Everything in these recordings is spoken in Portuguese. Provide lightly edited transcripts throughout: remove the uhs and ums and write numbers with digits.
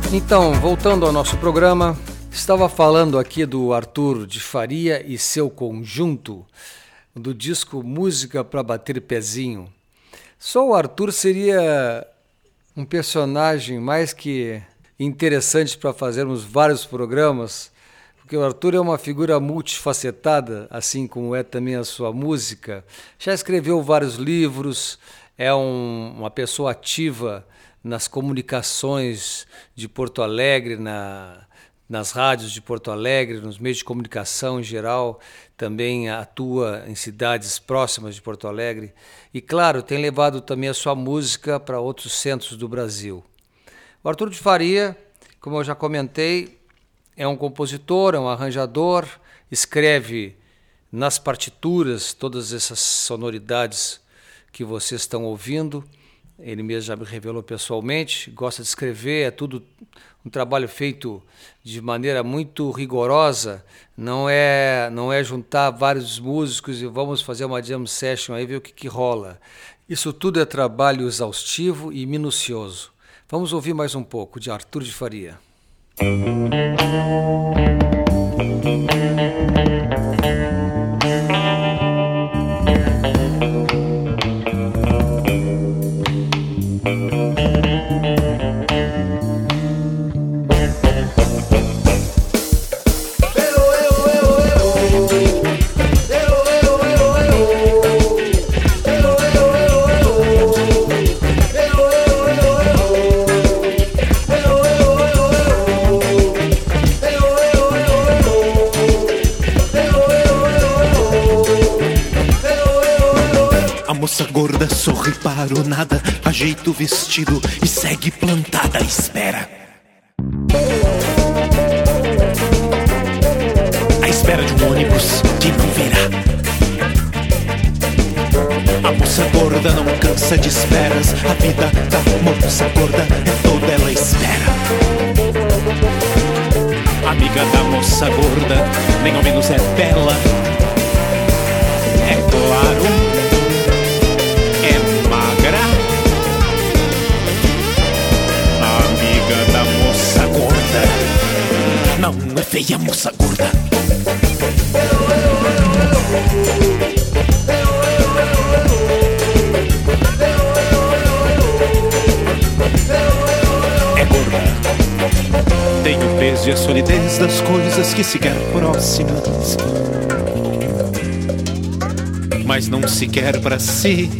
Então, voltando ao nosso programa, estava falando aqui do Arthur de Faria e seu conjunto, do disco Música para Bater Pezinho. Só o Arthur seria um personagem mais que interessante para fazermos vários programas, porque o Arthur é uma figura multifacetada, assim como é também a sua música. Já escreveu vários livros, é uma pessoa ativa nas comunicações de Porto Alegre, nas rádios de Porto Alegre, nos meios de comunicação em geral, também atua em cidades próximas de Porto Alegre e, claro, tem levado também a sua música para outros centros do Brasil. O Arthur de Faria, como eu já comentei, é um compositor, é um arranjador, escreve nas partituras todas essas sonoridades que vocês estão ouvindo. Ele mesmo já me revelou pessoalmente, gosta de escrever, é tudo um trabalho feito de maneira muito rigorosa, não é juntar vários músicos e vamos fazer uma jam session aí ver o que rola. Isso tudo é trabalho exaustivo e minucioso. Vamos ouvir mais um pouco de Arthur de Faria. Moça gorda sorri para o nada, ajeita o vestido e segue plantada à espera. À espera de um ônibus que não virá. A moça gorda não cansa de esperas, a vida da moça gorda é toda ela espera. Amiga da moça gorda, nem ao menos é bela. É claro. Não é feia, moça gorda. É gorda. Tem o peso e a solidez das coisas que se quer próximas, mas não se quer pra si.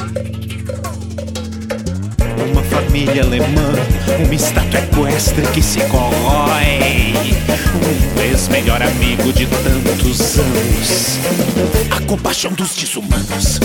Uma família alemã, uma estátua equestre que se corrói, um ex-melhor amigo de tantos anos, a compaixão dos desumanos.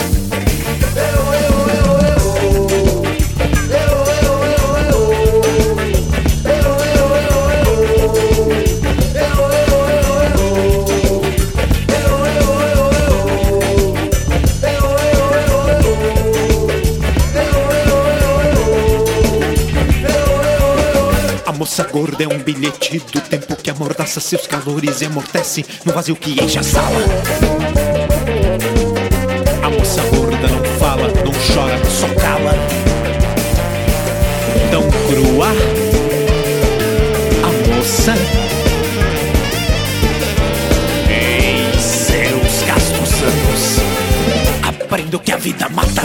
A moça gorda é um bilhete do tempo que amordaça seus calores e amortece no vazio que enche a sala. A moça gorda não fala, não chora, só cala. Tão crua a moça em seus gastos anos aprende o que a vida mata.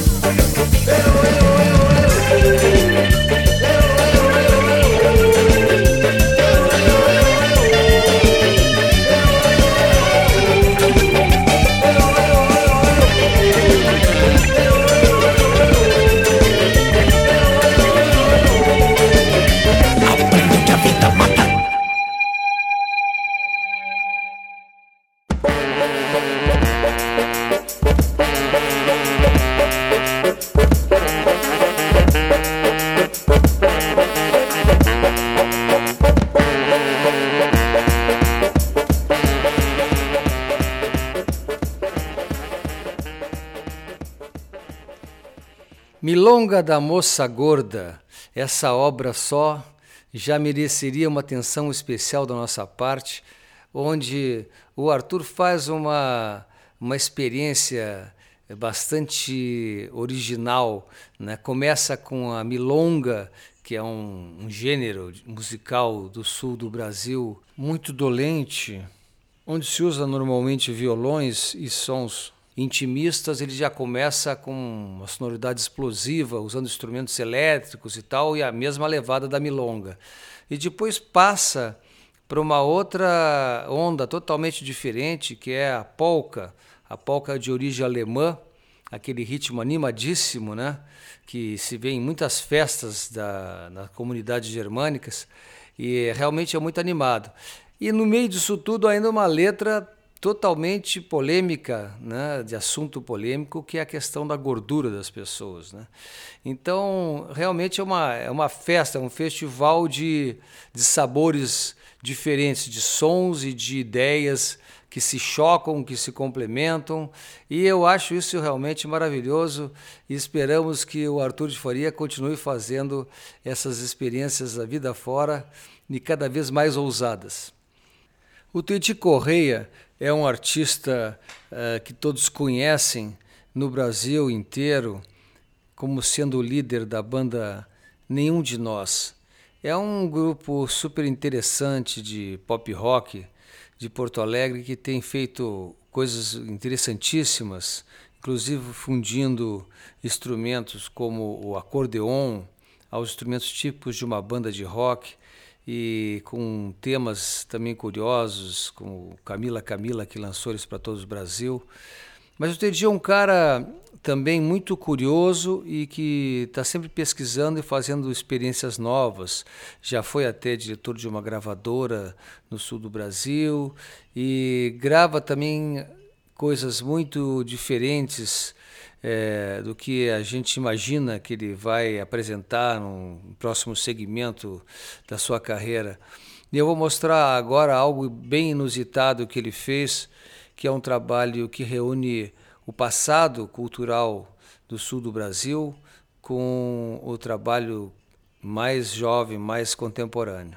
Milonga da Moça Gorda, essa obra só já mereceria uma atenção especial da nossa parte, onde o Arthur faz uma experiência bastante original, né? Começa com a milonga, que é um gênero musical do sul do Brasil muito dolente, onde se usa normalmente violões e sons intimistas. Ele já começa com uma sonoridade explosiva, usando instrumentos elétricos e tal, e a mesma levada da milonga. E depois passa para uma outra onda totalmente diferente, que é a polca de origem alemã, aquele ritmo animadíssimo, né? Que se vê em muitas festas nas comunidades germânicas, e realmente é muito animado. E no meio disso tudo ainda uma letra totalmente polêmica, né? De assunto polêmico, que é a questão da gordura das pessoas, né? Então, realmente é uma festa, é um festival de sabores diferentes, de sons e de ideias que se chocam, que se complementam, e eu acho isso realmente maravilhoso, e esperamos que o Arthur de Faria continue fazendo essas experiências da vida fora e cada vez mais ousadas. O Titi Correia é um artista que todos conhecem no Brasil inteiro, como sendo o líder da banda Nenhum de Nós. É um grupo super interessante de pop rock de Porto Alegre, que tem feito coisas interessantíssimas, inclusive fundindo instrumentos como o acordeon aos instrumentos típicos de uma banda de rock, e com temas também curiosos, como Camila, que lançou isso para todo o Brasil. Mas o Teddy é um cara também muito curioso e que está sempre pesquisando e fazendo experiências novas. Já foi até diretor de uma gravadora no sul do Brasil e grava também coisas muito diferentes do que a gente imagina que ele vai apresentar no próximo segmento da sua carreira. E eu vou mostrar agora algo bem inusitado que ele fez, que é um trabalho que reúne o passado cultural do sul do Brasil com o trabalho mais jovem, mais contemporâneo.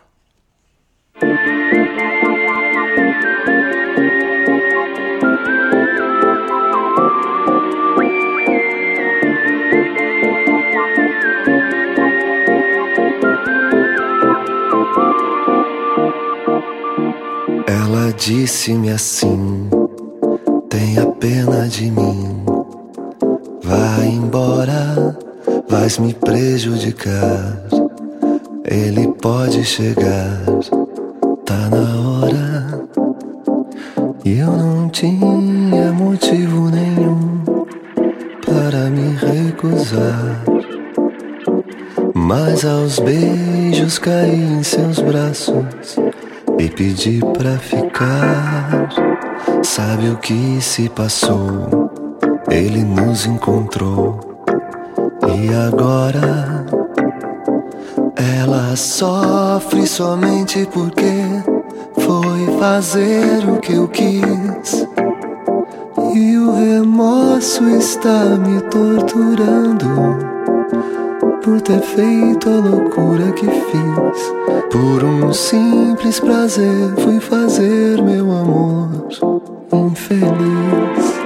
Ela disse-me assim: tenha pena de mim, vai embora, vais me prejudicar. Ele pode chegar, tá na hora. E eu não tinha motivo nenhum para me recusar, mas aos beijos caí em seus braços e pedi pra ficar. Sabe o que se passou? Ele nos encontrou e agora ela sofre somente porque foi fazer o que eu quis. E o remorso está me torturando por ter feito a loucura que fiz. Por um simples prazer fui fazer meu amor infeliz.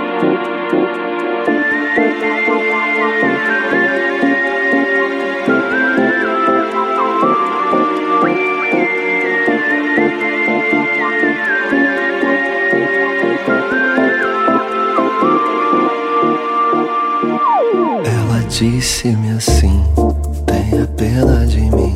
Ela disse-me assim: tenha pena de mim,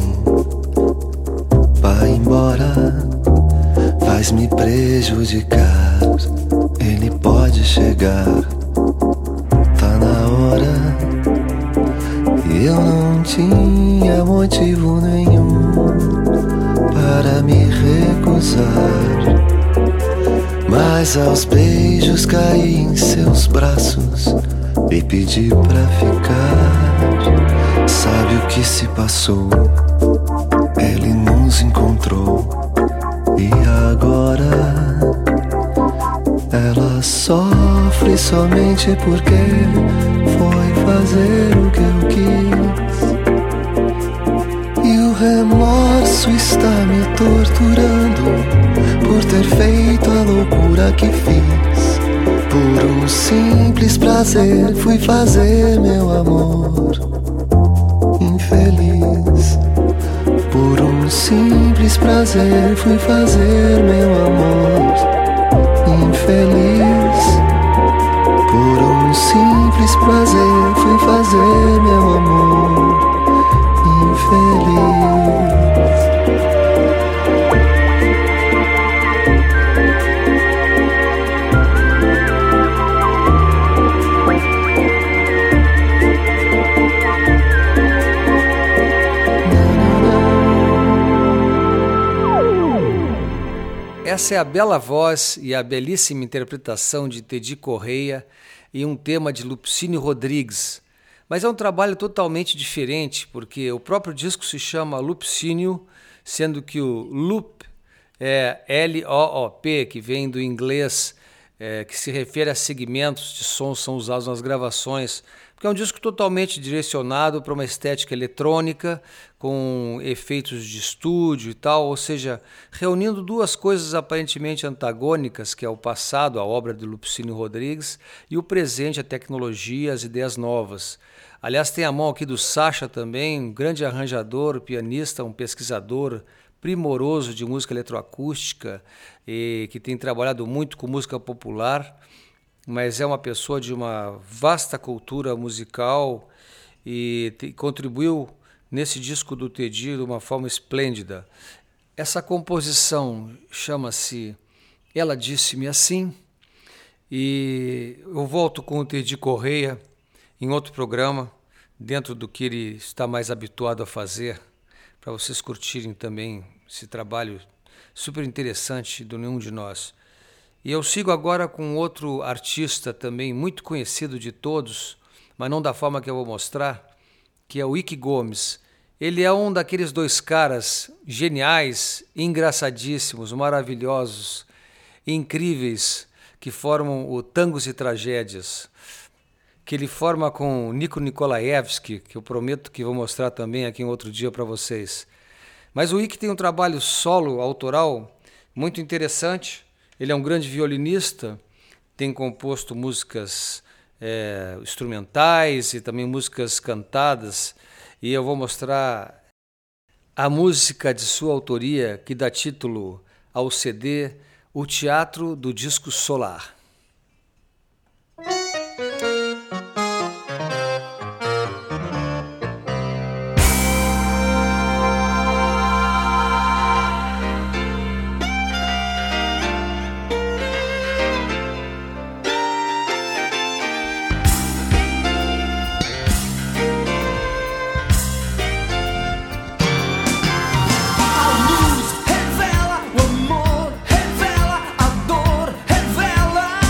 vai embora, vais me prejudicar. Ele pode chegar, tá na hora. E eu não tinha motivo nenhum para me recusar, mas aos beijos caí em seus braços e pedi pra ficar. Sabe o que se passou? Ele nos encontrou e agora ela sofre somente porque foi fazer o que eu quis. E o remorso está me torturando por ter feito a loucura que fiz. Por um simples prazer fui fazer meu amor infeliz. infeliz. Por um simples prazer fui fazer meu amor infeliz. Por um simples prazer fui fazer meu amor infeliz. Essa é a bela voz e a belíssima interpretação de Tedi Correia em um tema de Lupicínio Rodrigues. Mas é um trabalho totalmente diferente, porque o próprio disco se chama Lupicínio, sendo que o loop é L-O-O-P, que vem do inglês, que se refere a segmentos de som que são usados nas gravações, porque é um disco totalmente direcionado para uma estética eletrônica, com efeitos de estúdio e tal, ou seja, reunindo duas coisas aparentemente antagônicas, que é o passado, a obra de Lupicínio Rodrigues, e o presente, a tecnologia, as ideias novas. Aliás, tem a mão aqui do Sacha também, um grande arranjador, pianista, um pesquisador primoroso de música eletroacústica, e que tem trabalhado muito com música popular, mas é uma pessoa de uma vasta cultura musical e contribuiu nesse disco do Tedi de uma forma esplêndida. Essa composição chama-se Ela Disse-me Assim, e eu volto com o Tedi Correia em outro programa, dentro do que ele está mais habituado a fazer, para vocês curtirem também esse trabalho super interessante do Nenhum de Nós. E eu sigo agora com outro artista também muito conhecido de todos, mas não da forma que eu vou mostrar, que é o Icky Gomes. Ele é um daqueles dois caras geniais, engraçadíssimos, maravilhosos, incríveis, que formam o Tangos e Tragédias, que ele forma com o Nico Nikolaevski, que eu prometo que vou mostrar também aqui em outro dia para vocês. Mas o Icky tem um trabalho solo, autoral, muito interessante. Ele é um grande violinista, tem composto músicas instrumentais e também músicas cantadas, e eu vou mostrar a música de sua autoria que dá título ao CD O Teatro do Disco Solar. A luz revela, o amor revela, a dor revela.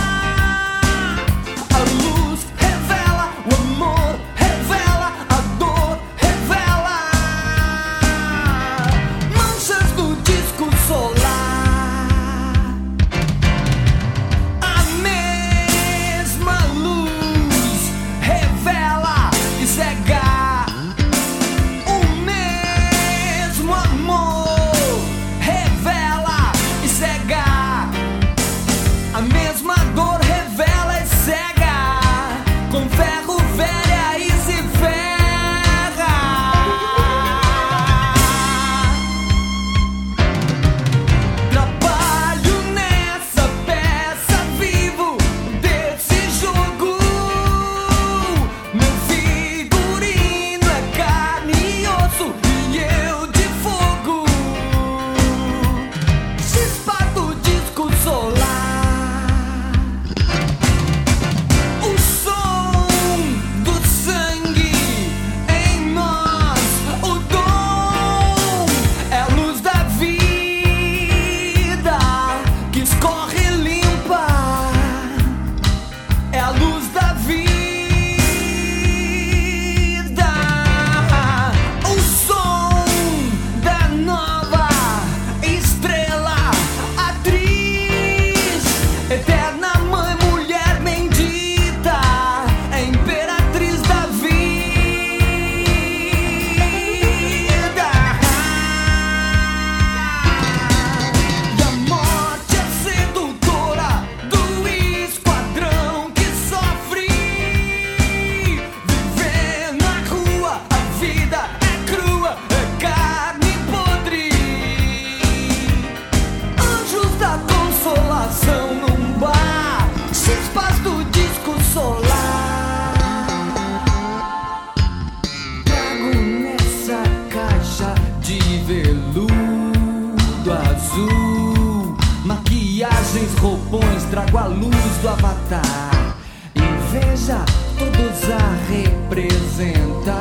veludo azul, maquiagens, roupões, trago a luz do avatar e veja todos a representar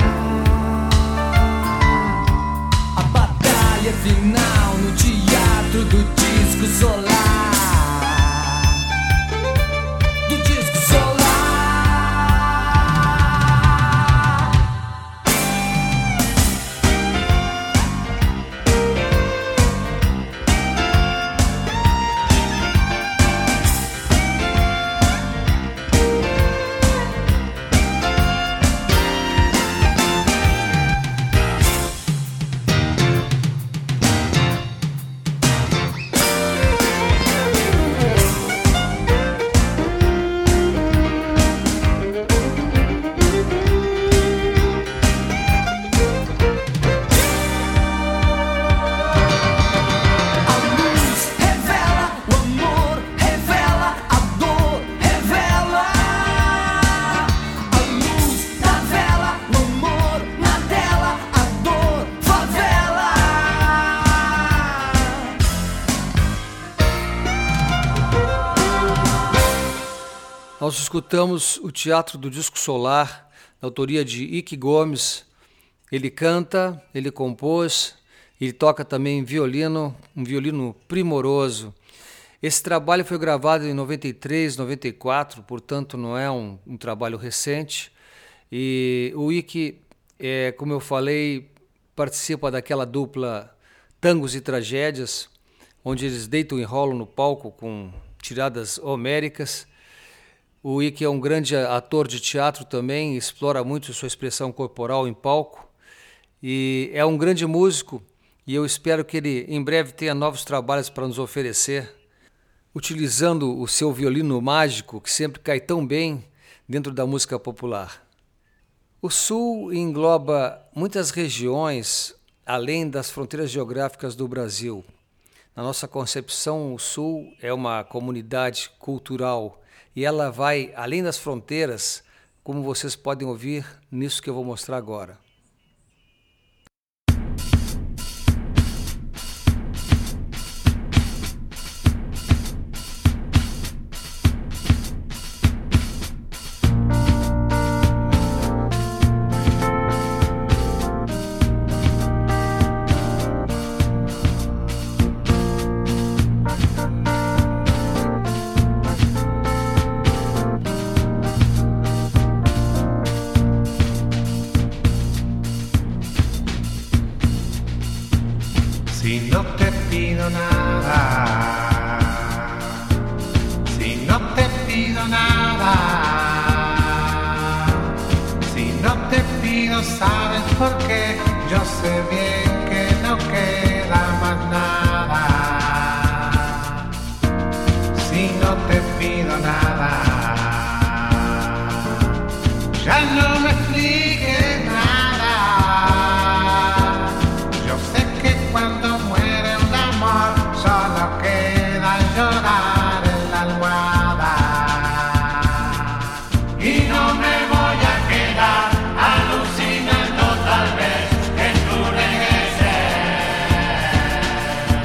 a batalha final no teatro do disco solar. Do disco solar. Nós escutamos o Teatro do Disco Solar, da autoria de Ike Gomes. Ele canta, ele compôs, ele toca também violino, um violino primoroso. Esse trabalho foi gravado em 93, 94, portanto não é um trabalho recente. E o Ike, como eu falei, participa daquela dupla Tangos e Tragédias, onde eles deitam e rolam no palco com tiradas homéricas. O Ike é um grande ator de teatro também, explora muito sua expressão corporal em palco e é um grande músico, e eu espero que ele em breve tenha novos trabalhos para nos oferecer, utilizando o seu violino mágico, que sempre cai tão bem dentro da música popular. O Sul engloba muitas regiões além das fronteiras geográficas do Brasil. Na nossa concepção, o Sul é uma comunidade cultural e ela vai além das fronteiras, como vocês podem ouvir nisso que eu vou mostrar agora. Si no te pido nada, si no te pido nada, si no te pido, ¿sabes por qué? Yo sé bien que no queda más nada. Si no te pido nada, ya no me expliques nada. Yo sé que cuando muere un amor solo queda llorar en la almohada. Y no me voy a quedar alucinando tal vez en tu regreses.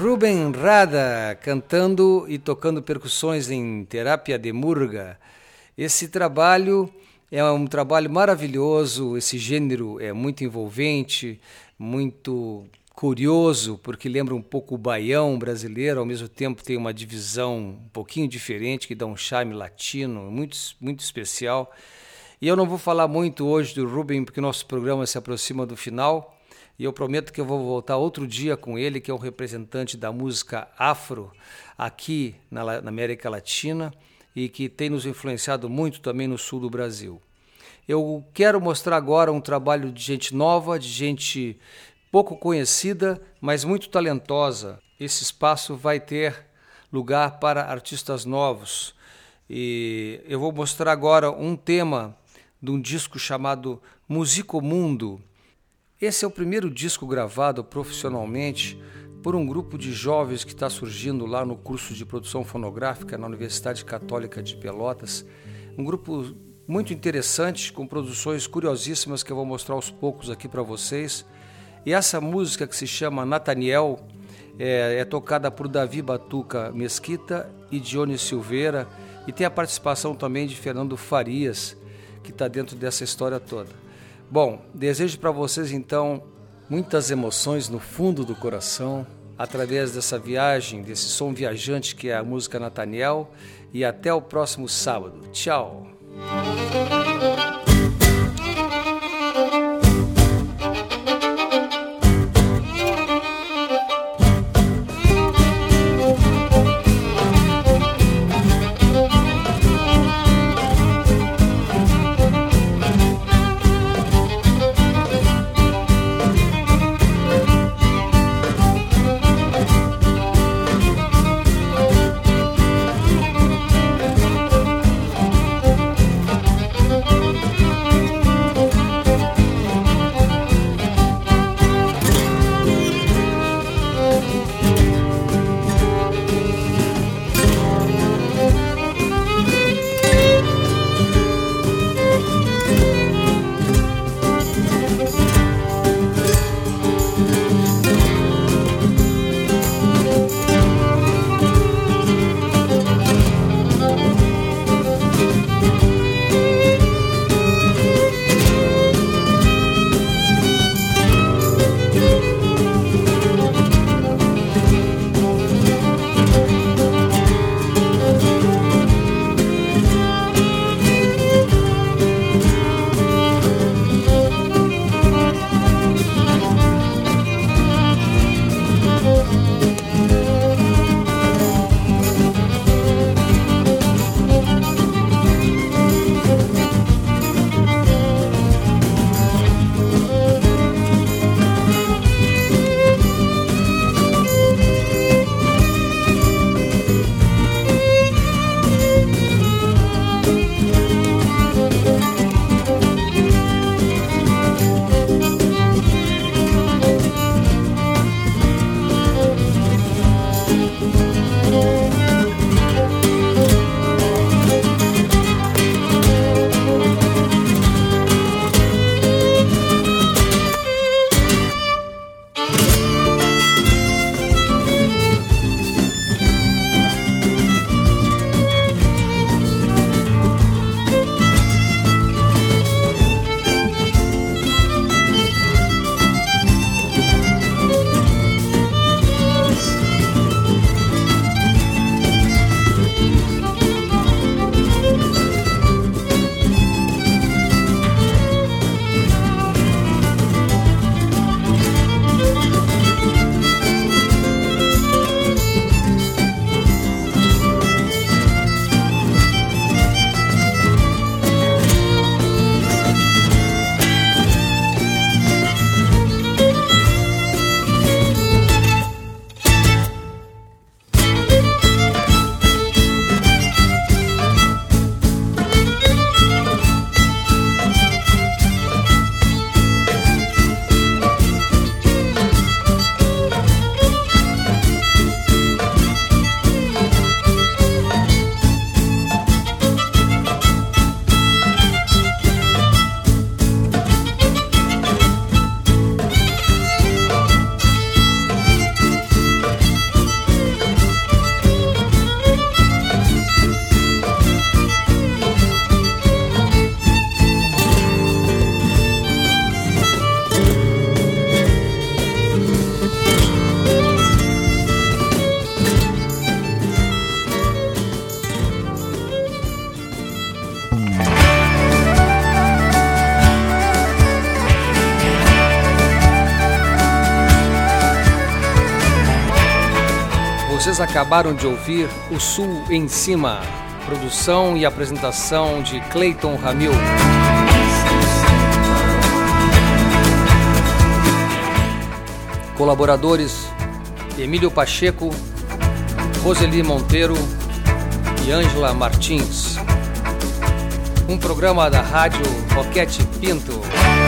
Rubem Rada cantando e tocando percussões em Terapia de Murga. Esse trabalho é um trabalho maravilhoso, esse gênero é muito envolvente, muito curioso, porque lembra um pouco o baião brasileiro, ao mesmo tempo tem uma divisão um pouquinho diferente, que dá um charme latino, muito, muito especial. E eu não vou falar muito hoje do Rubem, porque nosso programa se aproxima do final, e eu prometo que eu vou voltar outro dia com ele, que é um representante da música afro aqui na América Latina, e que tem nos influenciado muito também no sul do Brasil. Eu quero mostrar agora um trabalho de gente nova, de gente pouco conhecida, mas muito talentosa. Esse espaço vai ter lugar para artistas novos. E eu vou mostrar agora um tema de um disco chamado Musicomundo. Esse é o primeiro disco gravado profissionalmente por um grupo de jovens que está surgindo lá no curso de produção fonográfica na Universidade Católica de Pelotas. Um grupo muito interessante, com produções curiosíssimas que eu vou mostrar aos poucos aqui para vocês. E essa música, que se chama Nathaniel, é tocada por Davi Batuca Mesquita e Dione Silveira, e tem a participação também de Fernando Farias, que está dentro dessa história toda. Bom, desejo para vocês então muitas emoções no fundo do coração, através dessa viagem, desse som viajante que é a música Nathaniel, e até o próximo sábado. Tchau! Vocês acabaram de ouvir O Sul em Cima, produção e apresentação de Cleiton Ramil. Colaboradores: Emílio Pacheco, Roseli Monteiro e Ângela Martins. Um programa da Rádio Roquete Pinto.